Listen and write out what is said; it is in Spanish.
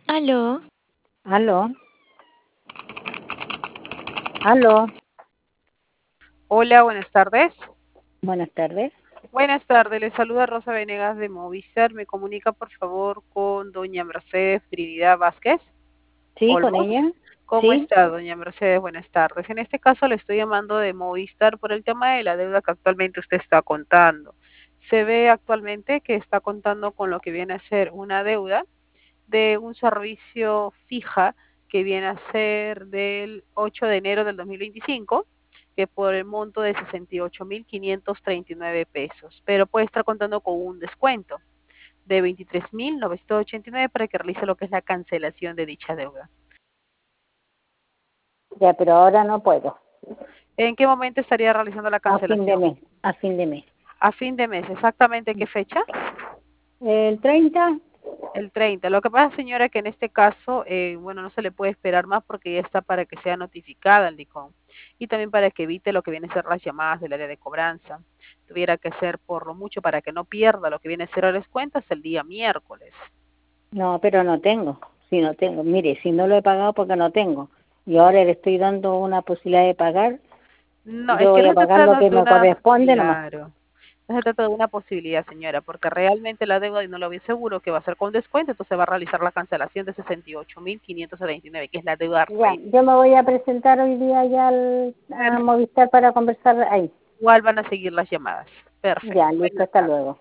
Aló, Aló, aló, Hola, buenas tardes. buenas tardes. Buenas tardes, le saluda Rosa Venegas de Movistar. Me comunica por favor con doña Mercedes Trinidad Vázquez Sí, con Olmos. ella. ¿Cómo Sí, está, doña Mercedes? Buenas tardes. En este caso le estoy llamando de Movistar por el tema de la deuda que actualmente usted está contando. Se ve actualmente que está contando con lo que viene a ser una deuda de un servicio fija que viene a ser del 8 de enero del 2025, que por el monto de 68.539 pesos, pero puede estar contando con un descuento de 23.989 para que realice lo que es la cancelación de dicha deuda. ya, pero ahora no puedo. ¿En qué momento estaría realizando la A fin de cancelación? mes, a fin de mes. A fin de mes, ¿exactamente qué fecha? El 30, El 30. Lo que pasa, señora, que en este caso, bueno, no se le puede esperar más porque ya está para que sea notificada el DICOM y también para que evite lo que viene a ser las llamadas del área de cobranza. Tuviera que ser por lo mucho para que no pierda lo que viene a ser las cuentas el día miércoles. no, pero no tengo. Sí, no tengo. Mire, si no lo he pagado porque no tengo. Y ahora le estoy dando una posibilidad de pagar. No, es Yo que voy no a se pagar lo trata que de me una, corresponde nomás. claro, no se trata de una posibilidad, señora, porque realmente la deuda, y no lo vi seguro, que va a ser con descuento, entonces va a realizar la cancelación de 68.579, que es la deuda Ya, real. yo me voy a presentar hoy día ya a Movistar para conversar ahí. Igual van a seguir las llamadas. Ya, Perfecto. listo, Buenas hasta tardes. luego.